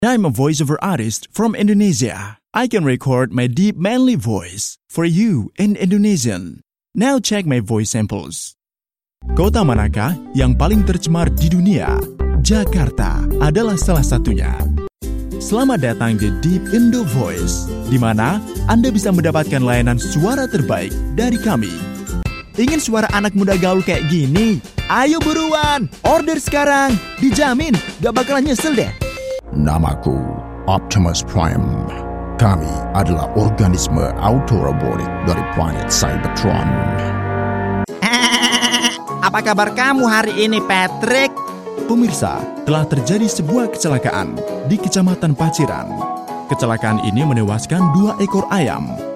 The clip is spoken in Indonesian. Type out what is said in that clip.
I'm a voiceover artist from Indonesia. I can record my deep manly voice for you in Indonesian. Now check my voice samples. Kota manakah yang paling tercemar di dunia? Jakarta adalah salah satunya. Selamat datang di Deep Indo Voice, di mana Anda bisa mendapatkan layanan suara terbaik dari kami. Ingin suara anak muda gaul kayak gini? Ayo buruan, order sekarang. Dijamin gak bakalan nyesel deh. Namaku Optimus Prime. Kami adalah organisme autorobotik dari planet Cybertron. Apa kabar kamu hari ini, Patrick? Pemirsa, telah terjadi sebuah kecelakaan di Kecamatan Paciran. Kecelakaan ini menewaskan 2 ekor ayam